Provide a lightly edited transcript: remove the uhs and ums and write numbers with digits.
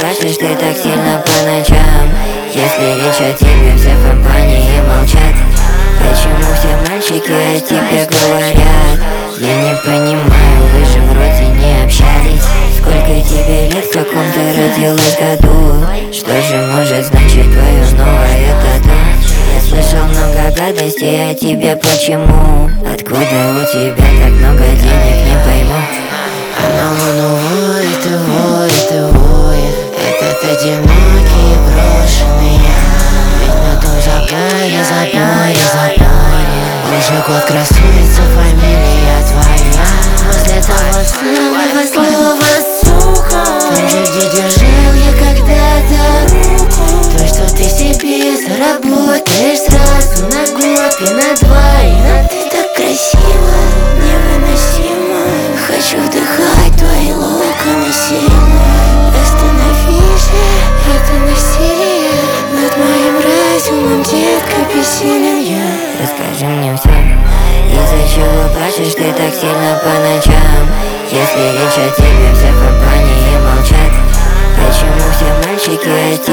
плачешь ты так сильно по ночам? Если речь о тебе, все в компании молчат. Почему все мальчики о тебе говорят? Я не понимаю, вы же вроде не общались. Сколько тебе лет, в каком ты родилась году? Что же может значить твое новое тату? Я слышал много гадостей о тебе, почему? Откуда у тебя так много денег, не пойму. Оно воет и воет и воет. Этот одинокий и брошенный я. Ведь на том заборе уже год красуется фамилия твоя. Возле того самого слова сука. Там же, где держал я когда-то руку. То, что ты себе заработаешь сразу на год и на два. И ты так красиво, невыносимо. Хочу вдыхать твои локоны сильно. Остановись же, это насилие. Над моим разумом, детка, бессилен я. Расскажи мне все. Из-за чего плачешь ты так сильно по ночам? Если речь о тебе, все в компании молчат. Почему все мальчики о тебе